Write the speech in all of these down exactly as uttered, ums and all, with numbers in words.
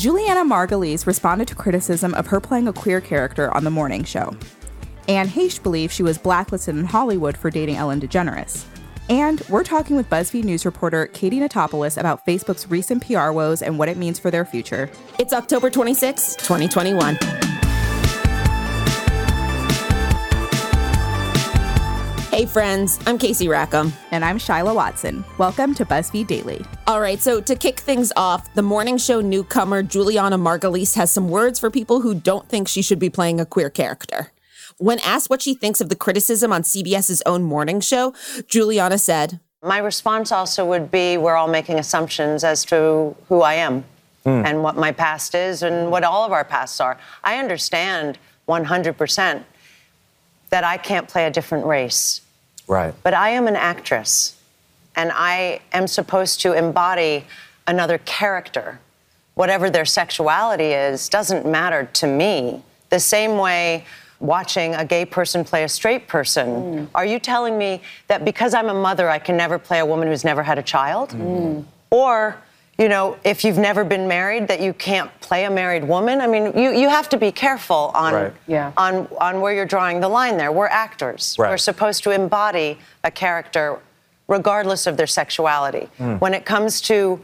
Juliana Margulies responded to criticism of her playing a queer character on The Morning Show. Anne Heche believes she was blacklisted in Hollywood for dating Ellen DeGeneres. And we're talking with BuzzFeed News reporter Katie Notopoulos about Facebook's recent P R woes and what it means for their future. It's October twenty-sixth, twenty twenty-one. Hey friends, I'm Casey Rackham. And I'm Shyla Watson. Welcome to BuzzFeed Daily. All right, so to kick things off, the morning show newcomer Juliana Margulies has some words for people who don't think she should be playing a queer character. When asked what she thinks of the criticism on CBS's own morning show, Juliana said, "My response also would be we're all making assumptions as to who I am mm. and what my past is and what all of our pasts are. I understand one hundred percent that I can't play a different race. Right. But I am an actress, and I am supposed to embody another character. Whatever their sexuality is doesn't matter to me. The same way watching a gay person play a straight person. Mm. Are you telling me that because I'm a mother, I can never play a woman who's never had a child? Mm. Or, you know, if you've never been married, that you can't play a married woman? I mean, you, you have to be careful on, right. yeah. on, on where you're drawing the line there. We're actors. Right. We're supposed to embody a character regardless of their sexuality. Mm. When it comes to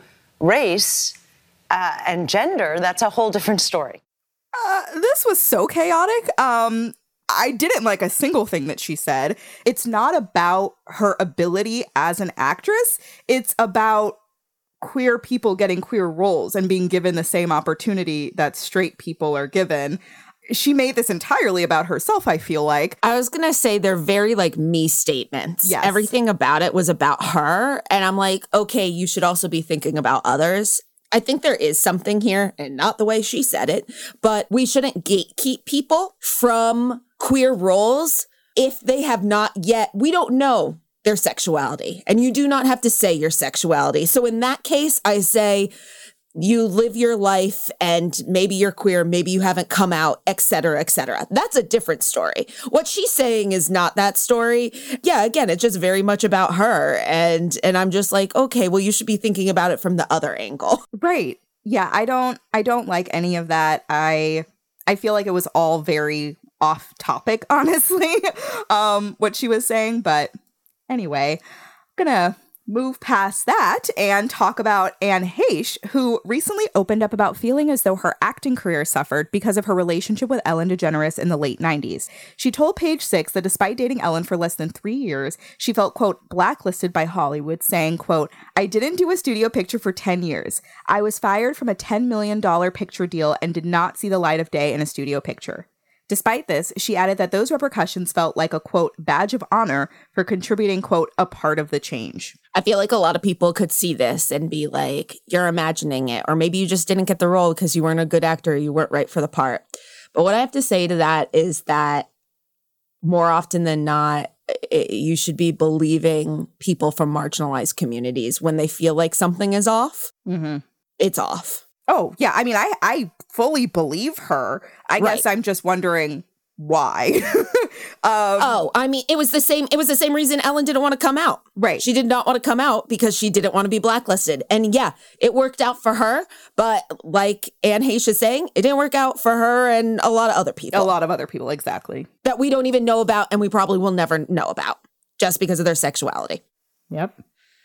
race uh, and gender, that's a whole different story. Uh, this was so chaotic. Um, I didn't like a single thing that she said. It's not about her ability as an actress. It's about queer people getting queer roles and being given the same opportunity that straight people are given. She made this entirely about herself, I feel like. I was going to say they're very like me statements. Yes. Everything about it was about her. And I'm like, okay, you should also be thinking about others. I think there is something here, and not the way she said it, but we shouldn't gatekeep people from queer roles if they have not yet, we don't know their sexuality, and you do not have to say your sexuality. So in that case, I say you live your life and maybe you're queer, maybe you haven't come out, et cetera, et cetera. That's a different story. What she's saying is not that story. Yeah, again, it's just very much about her. And and I'm just like, okay, well, you should be thinking about it from the other angle. Right. Yeah, I don't I don't like any of that. I I feel like it was all very off topic, honestly, um, what she was saying. But anyway, I'm gonna move past that and talk about Anne Heche, who recently opened up about feeling as though her acting career suffered because of her relationship with Ellen DeGeneres in the late nineties. She told Page Six that despite dating Ellen for less than three years, she felt, quote, blacklisted by Hollywood, saying, quote, "I didn't do a studio picture for ten years. I was fired from a ten million dollars picture deal and did not see the light of day in a studio picture." Despite this, she added that those repercussions felt like a, quote, badge of honor for contributing, quote, a part of the change. I feel like a lot of people could see this and be like, you're imagining it, or maybe you just didn't get the role because you weren't a good actor, you weren't right for the part. But what I have to say to that is that more often than not, it, you should be believing people from marginalized communities when they feel like something is off. Mm-hmm. It's off. Oh, yeah. I mean, I, I fully believe her. I right. guess I'm just wondering why. um, oh, I mean, it was the same. It was the same reason Ellen didn't want to come out. Right. She did not want to come out because she didn't want to be blacklisted. And yeah, it worked out for her. But like Anne Heche is saying, it didn't work out for her and a lot of other people. A lot of other people, exactly. That we don't even know about and we probably will never know about just because of their sexuality. Yep.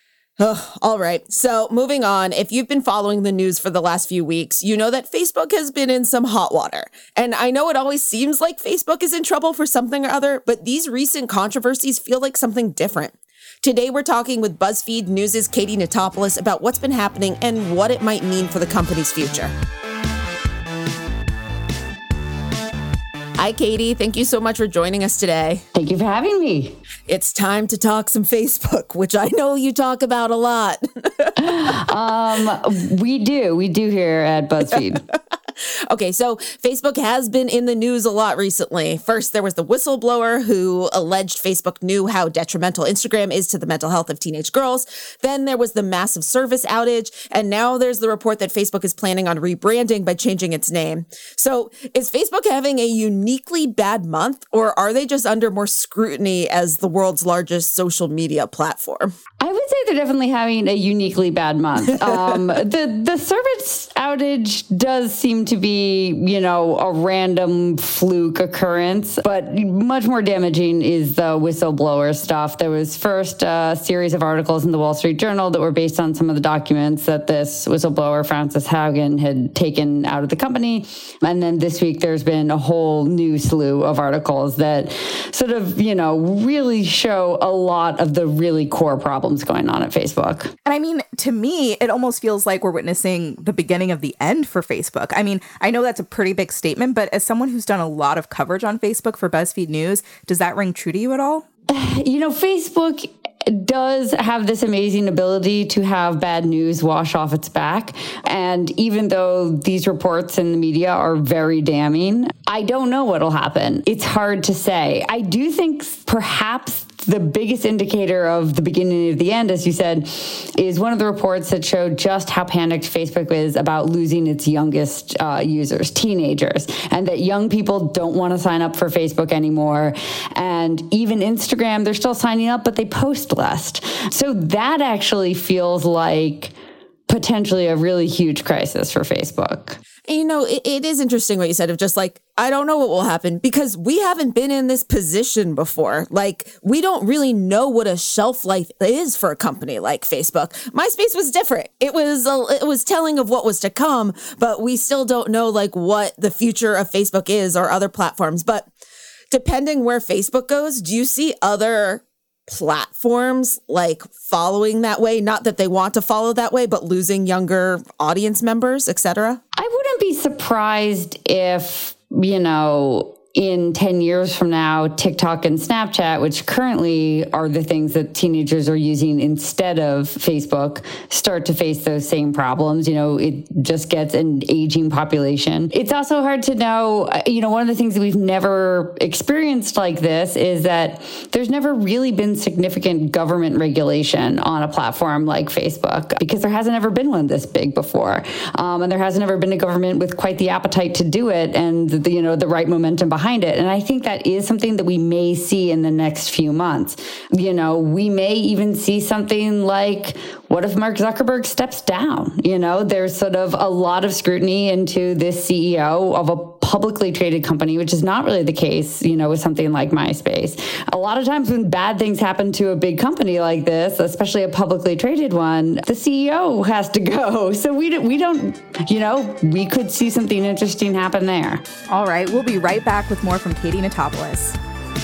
Oh, all right. So moving on, if you've been following the news for the last few weeks, you know that Facebook has been in some hot water. And I know it always seems like Facebook is in trouble for something or other, but these recent controversies feel like something different. Today, we're talking with BuzzFeed News' Katie Notopoulos about what's been happening and what it might mean for the company's future. Hi, Katie. Thank you so much for joining us today. Thank you for having me. It's time to talk some Facebook, which I know you talk about a lot. um, we do. We do here at BuzzFeed. Okay, so Facebook has been in the news a lot recently. First, there was the whistleblower who alleged Facebook knew how detrimental Instagram is to the mental health of teenage girls. Then there was the massive service outage. And now there's the report that Facebook is planning on rebranding by changing its name. So is Facebook having a uniquely bad month, or are they just under more scrutiny as the world's largest social media platform? I would say they're definitely having a uniquely bad month. Um, the, the service outage outage does seem to be, you know, a random fluke occurrence, but much more damaging is the whistleblower stuff. There was first a series of articles in the Wall Street Journal that were based on some of the documents that this whistleblower, Frances Haugen, had taken out of the company. And then this week, there's been a whole new slew of articles that sort of, you know, really show a lot of the really core problems going on at Facebook. And I mean, to me, it almost feels like we're witnessing the beginning of the end for Facebook. I mean, I know that's a pretty big statement, but as someone who's done a lot of coverage on Facebook for BuzzFeed News, does that ring true to you at all? You know, Facebook does have this amazing ability to have bad news wash off its back. And even though these reports in the media are very damning, I don't know what'll happen. It's hard to say. I do think perhaps the biggest indicator of the beginning of the end, as you said, is one of the reports that showed just how panicked Facebook is about losing its youngest uh, users, teenagers, and that young people don't want to sign up for Facebook anymore. And even Instagram, they're still signing up, but they post less. So that actually feels like potentially a really huge crisis for Facebook. You know, it, it is interesting what you said of just like, I don't know what will happen because we haven't been in this position before. Like, we don't really know what a shelf life is for a company like Facebook. MySpace was different. It was a, it was telling of what was to come, but we still don't know like what the future of Facebook is or other platforms. But depending where Facebook goes, do you see other platforms like following that way? Not that they want to follow that way, but losing younger audience members, et cetera? I wouldn't be surprised if, you know, in ten years from now, TikTok and Snapchat, which currently are the things that teenagers are using instead of Facebook, start to face those same problems. You know, it just gets an aging population. It's also hard to know, you know, one of the things that we've never experienced like this is that there's never really been significant government regulation on a platform like Facebook because there hasn't ever been one this big before. Um, and there hasn't ever been a government with quite the appetite to do it and, the, you know, the right momentum behind it. And I think that is something that we may see in the next few months. You know, we may even see something like, what if Mark Zuckerberg steps down? You know, there's sort of a lot of scrutiny into this C E O of a publicly traded company, which is not really the case, you know, with something like MySpace. A lot of times when bad things happen to a big company like this, especially a publicly traded one, the C E O has to go. So we, we don't, you know, we could see something interesting happen there. All right, we'll be right back with more from Katie Notopoulos.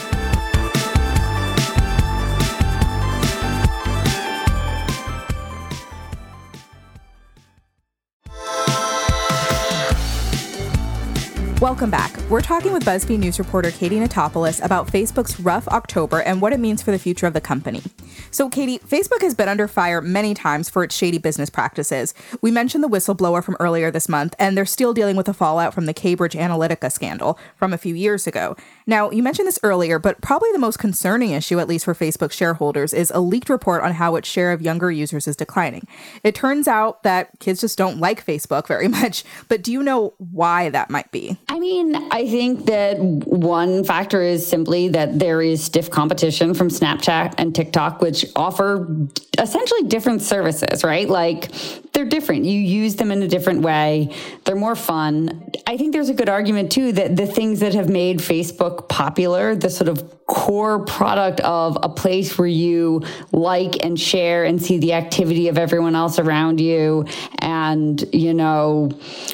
Welcome back. We're talking with BuzzFeed News reporter Katie Notopoulos about Facebook's rough October and what it means for the future of the company. So, Katie, Facebook has been under fire many times for its shady business practices. We mentioned the whistleblower from earlier this month, and they're still dealing with the fallout from the Cambridge Analytica scandal from a few years ago. Now, you mentioned this earlier, but probably the most concerning issue, at least for Facebook shareholders, is a leaked report on how its share of younger users is declining. It turns out that kids just don't like Facebook very much, but do you know why that might be? I mean, I think that one factor is simply that there is stiff competition from Snapchat and TikTok, which offer essentially different services, right? Like, they're different. You use them in a different way. They're more fun. I think there's a good argument, too, that the things that have made Facebook popular, the sort of core product of a place where you like and share and see the activity of everyone else around you and, you know,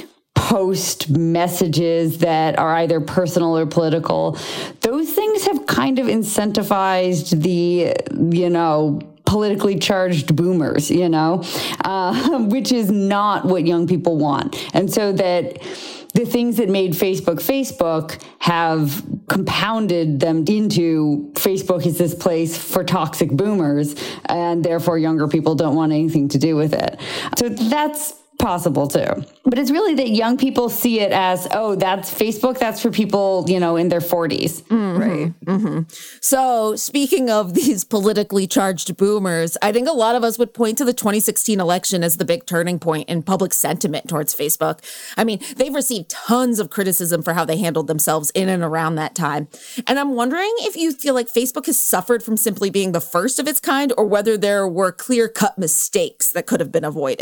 post messages that are either personal or political, those things have kind of incentivized the, you know, politically charged boomers, you know, uh, which is not what young people want. And so that the things that made Facebook Facebook have compounded them into Facebook is this place for toxic boomers, and therefore younger people don't want anything to do with it. So that's possible too. But it's really that young people see it as, oh, that's Facebook. That's for people, you know, in their forties. Mm-hmm. Right. Mm-hmm. So speaking of these politically charged boomers, I think a lot of us would point to the twenty sixteen election as the big turning point in public sentiment towards Facebook. I mean, they've received tons of criticism for how they handled themselves in and around that time. And I'm wondering if you feel like Facebook has suffered from simply being the first of its kind or whether there were clear-cut mistakes that could have been avoided.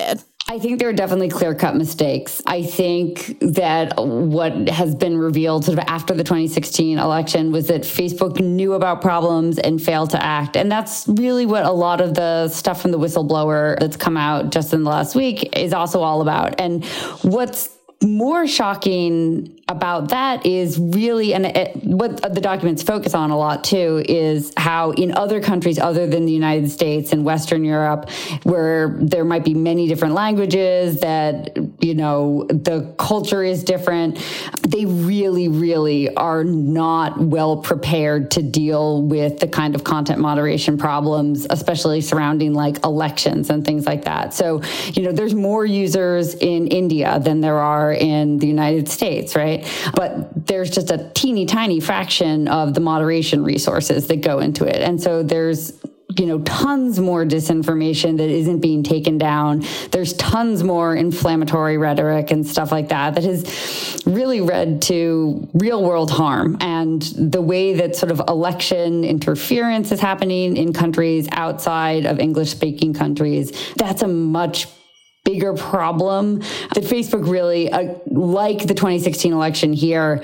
I think there are definitely clear-cut mistakes. I think that what has been revealed sort of after the twenty sixteen election was that Facebook knew about problems and failed to act. And that's really what a lot of the stuff from the whistleblower that's come out just in the last week is also all about. And what's more shocking about that is really, and it, what the documents focus on a lot too, is how in other countries other than the United States and Western Europe, where there might be many different languages, that, you know, the culture is different, they really, really are not well prepared to deal with the kind of content moderation problems, especially surrounding like elections and things like that. So, you know, there's more users in India than there are in the United States, right? But there's just a teeny tiny fraction of the moderation resources that go into it. And so there's, you know, tons more disinformation that isn't being taken down. There's tons more inflammatory rhetoric and stuff like that that has really led to real world harm. And the way that sort of election interference is happening in countries outside of English speaking countries, that's a much bigger problem that Facebook really, uh, like the twenty sixteen election here,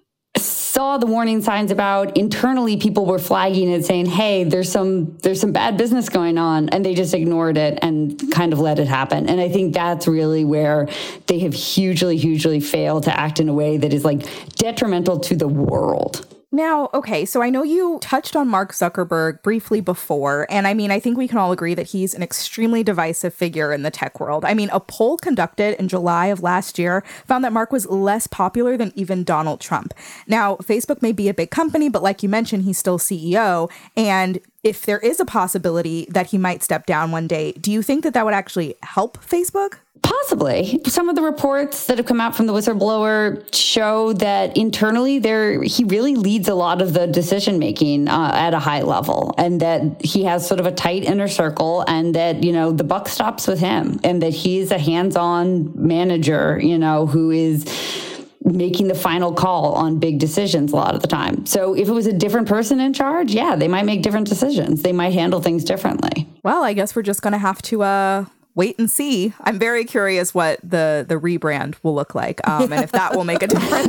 saw the warning signs about. Internally, people were flagging it, saying, hey, there's some there's some bad business going on, and they just ignored it and kind of let it happen. And I think that's really where they have hugely, hugely failed to act in a way that is like detrimental to the world. Now, okay, so I know you touched on Mark Zuckerberg briefly before, and I mean, I think we can all agree that he's an extremely divisive figure in the tech world. I mean, a poll conducted in July of last year found that Mark was less popular than even Donald Trump. Now, Facebook may be a big company, but like you mentioned, he's still C E O, and if there is a possibility that he might step down one day, do you think that that would actually help Facebook? Possibly. Some of the reports that have come out from the whistleblower show that internally there he really leads a lot of the decision making uh, at a high level, and that he has sort of a tight inner circle, and that, you know, the buck stops with him, and that he's a hands-on manager, you know, who is making the final call on big decisions a lot of the time. So if it was a different person in charge, yeah, they might make different decisions. They might handle things differently. Well, I guess we're just going to have to uh wait and see. I'm very curious what the the rebrand will look like, um, and if that will make a difference.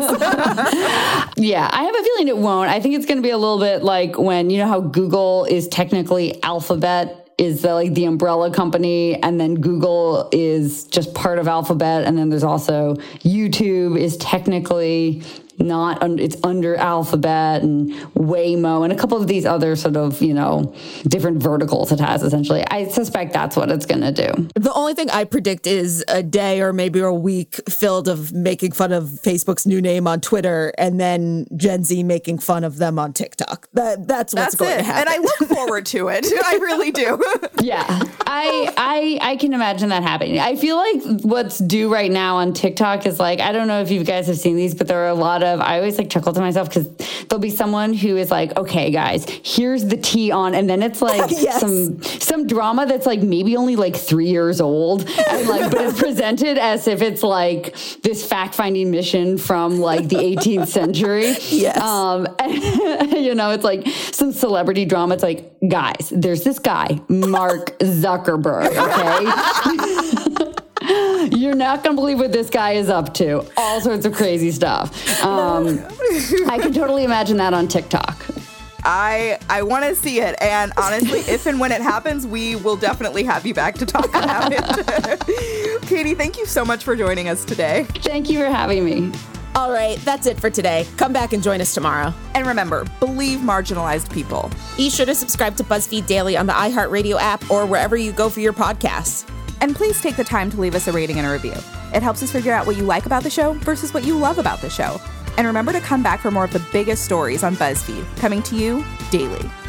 Yeah, I have a feeling it won't. I think it's going to be a little bit like when, you know how Google is technically Alphabet, is the, like the umbrella company, and then Google is just part of Alphabet, and then there's also YouTube is technically not, un- it's under Alphabet, and Waymo, and a couple of these other sort of, you know, different verticals it has, essentially. I suspect that's what it's going to do. The only thing I predict is a day or maybe a week filled of making fun of Facebook's new name on Twitter, and then Gen Z making fun of them on TikTok. That That's what's that's going it. to happen. And I look forward to it. I really do. Yeah, I, I I can imagine that happening. I feel like what's due right now on TikTok is like, I don't know if you guys have seen these, but there are a lot of, I always like chuckle to myself because there'll be someone who is like, okay, guys, here's the tea on, and then it's like yes. some some drama that's like maybe only like three years old, and like, but it's presented as if it's like this fact-finding mission from like the eighteenth century. Yes. Um, and, you know, it's like some celebrity drama. It's like, guys, there's this guy, Mark Zuckerberg, okay? You're not going to believe what this guy is up to. All sorts of crazy stuff. Um, I can totally imagine that on TikTok. I I want to see it. And honestly, if and when it happens, we will definitely have you back to talk about it. Katie, thank you so much for joining us today. Thank you for having me. All right, that's it for today. Come back and join us tomorrow. And remember, believe marginalized people. Be sure to subscribe to BuzzFeed Daily on the iHeartRadio app or wherever you go for your podcasts. And please take the time to leave us a rating and a review. It helps us figure out what you like about the show versus what you love about the show. And remember to come back for more of the biggest stories on BuzzFeed, coming to you daily.